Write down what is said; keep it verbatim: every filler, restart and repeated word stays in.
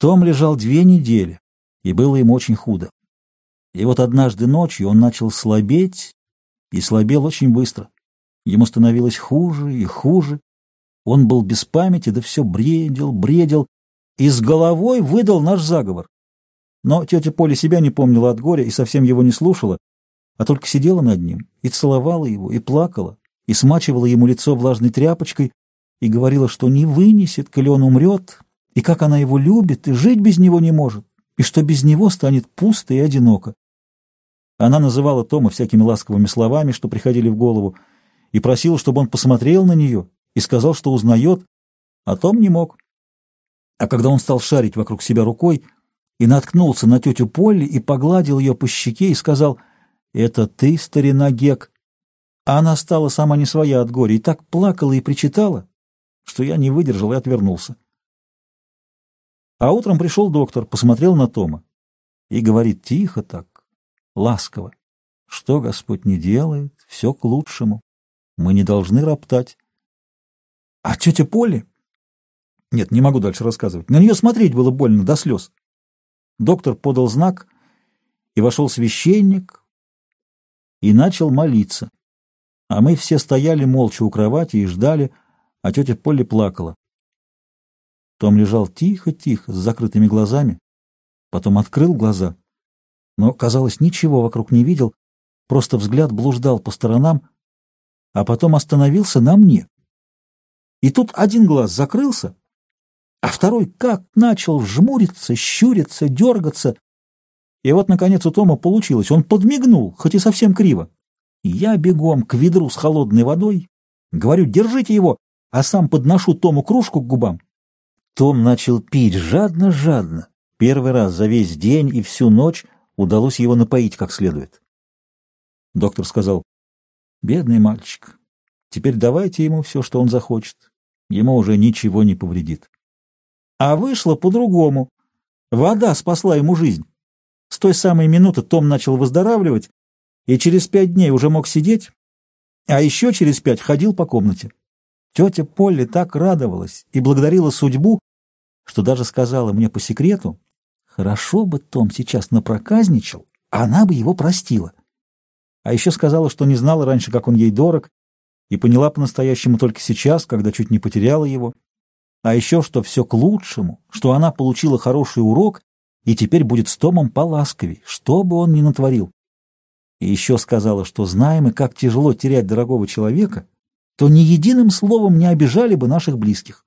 Том лежал две недели, и было ему очень худо. И вот однажды ночью он начал слабеть, и слабел очень быстро. Ему становилось хуже и хуже. Он был без памяти, да все бредил, бредил, и с головой выдал наш заговор. Но тетя Поля себя не помнила от горя и совсем его не слушала, а только сидела над ним и целовала его, и плакала, и смачивала ему лицо влажной тряпочкой, и говорила, что не вынесет, коли он умрет, и как она его любит, и жить без него не может, и что без него станет пусто и одиноко. Она называла Тома всякими ласковыми словами, что приходили в голову, и просила, чтобы он посмотрел на нее и сказал, что узнает, а Том не мог. А когда он стал шарить вокруг себя рукой и наткнулся на тетю Полли и погладил ее по щеке и сказал: «Это ты, старина Гек?» А она стала сама не своя от горя и так плакала и причитала, что я не выдержал и отвернулся. А утром пришел доктор, посмотрел на Тома и говорит тихо так, ласково: «Что Господь не делает, все к лучшему. Мы не должны роптать». А тетя Полли... Нет, не могу дальше рассказывать. На нее смотреть было больно до слез. Доктор подал знак, и вошел священник и начал молиться. А мы все стояли молча у кровати и ждали, а тетя Полли плакала. Том лежал тихо-тихо, с закрытыми глазами, потом открыл глаза, но, казалось, ничего вокруг не видел, просто взгляд блуждал по сторонам, а потом остановился на мне. И тут один глаз закрылся, а второй как начал жмуриться, щуриться, дергаться. И вот, наконец, у Тома получилось. Он подмигнул, хоть и совсем криво. Я бегом к ведру с холодной водой, говорю: «Держите его», а сам подношу Тому кружку к губам. Том начал пить жадно-жадно. Первый раз за весь день и всю ночь удалось его напоить как следует. Доктор сказал: «Бедный мальчик, теперь давайте ему все, что он захочет. Ему уже ничего не повредит». А вышло по-другому. Вода спасла ему жизнь. С той самой минуты Том начал выздоравливать, и через пять дней уже мог сидеть, а еще через пять ходил по комнате. Тетя Полли так радовалась и благодарила судьбу, что даже сказала мне по секрету: «Хорошо бы Том сейчас напроказничал, а она бы его простила». А еще сказала, что не знала раньше, как он ей дорог, и поняла по-настоящему только сейчас, когда чуть не потеряла его. А еще, что все к лучшему, что она получила хороший урок и теперь будет с Томом поласковей, что бы он ни натворил. И еще сказала, что, знаем мы, как тяжело терять дорогого человека, то ни единым словом не обижали бы наших близких.